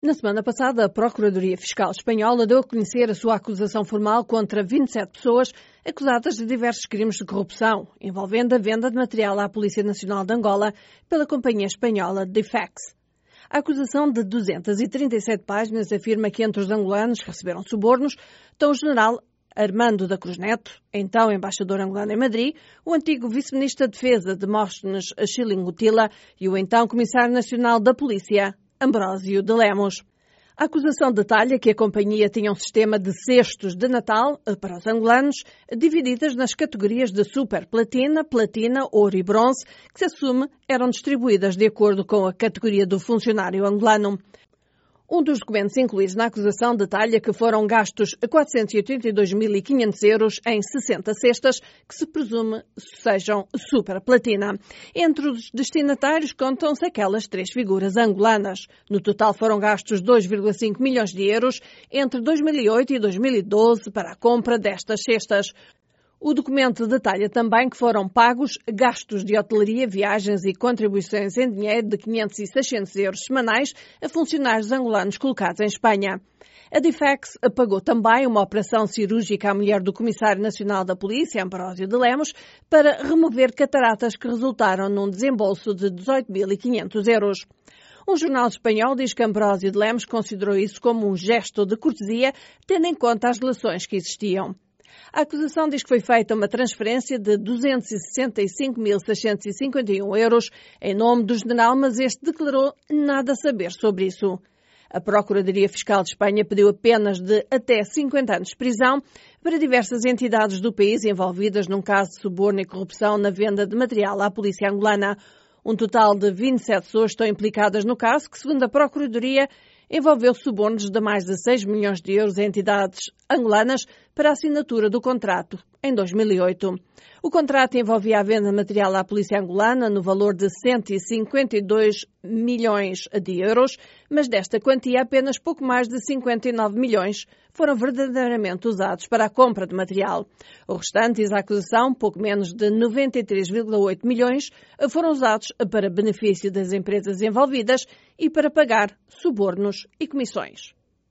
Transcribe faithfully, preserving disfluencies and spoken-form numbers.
Na semana passada, a Procuradoria Fiscal Espanhola deu a conhecer a sua acusação formal contra vinte e sete pessoas acusadas de diversos crimes de corrupção, envolvendo a venda de material à Polícia Nacional de Angola pela companhia espanhola Difex. A acusação de duzentas e trinta e sete páginas afirma que entre os angolanos que receberam subornos estão o general Armando da Cruz Neto, então embaixador angolano em Madrid, o antigo vice-ministro da Defesa Demóstenes Chilingutila e o então comissário nacional da Polícia, Ambrósio de Lemos. A acusação detalha que a companhia tinha um sistema de cestos de Natal para os angolanos, divididas nas categorias de super platina, platina, ouro e bronze, que se assume eram distribuídas de acordo com a categoria do funcionário angolano. Um dos documentos incluídos na acusação detalha que foram gastos quatrocentos e oitenta e dois mil e quinhentos euros em sessenta cestas, que se presume sejam super platina. Entre os destinatários contam-se aquelas três figuras angolanas. No total foram gastos dois vírgula cinco milhões de euros entre dois mil e oito e dois mil e doze para a compra destas cestas. O documento detalha também que foram pagos gastos de hotelaria, viagens e contribuições em dinheiro de quinhentos e seiscentos euros semanais a funcionários angolanos colocados em Espanha. A Difex pagou também uma operação cirúrgica à mulher do Comissário Nacional da Polícia, Ambrósio de Lemos, para remover cataratas que resultaram num desembolso de dezoito mil e quinhentos euros. Um jornal espanhol diz que Ambrósio de Lemos considerou isso como um gesto de cortesia, tendo em conta as relações que existiam. A acusação diz que foi feita uma transferência de duzentos e sessenta e cinco mil seiscentos e cinquenta e um euros em nome do general, mas este declarou nada saber sobre isso. A Procuradoria Fiscal de Espanha pediu penas de até cinquenta anos de prisão para diversas entidades do país envolvidas num caso de suborno e corrupção na venda de material à polícia angolana. Um total de vinte e sete pessoas estão implicadas no caso, que, segundo a Procuradoria, envolveu subornos de mais de seis milhões de euros a entidades angolanas para a assinatura do contrato em dois mil e oito. O contrato envolvia a venda de material à polícia angolana no valor de cento e cinquenta e dois milhões de euros, mas desta quantia apenas pouco mais de cinquenta e nove milhões foram verdadeiramente usados para a compra de material. O restante, diz a acusação, pouco menos de noventa e três vírgula oito milhões, foram usados para benefício das empresas envolvidas e para pagar subornos e comissões.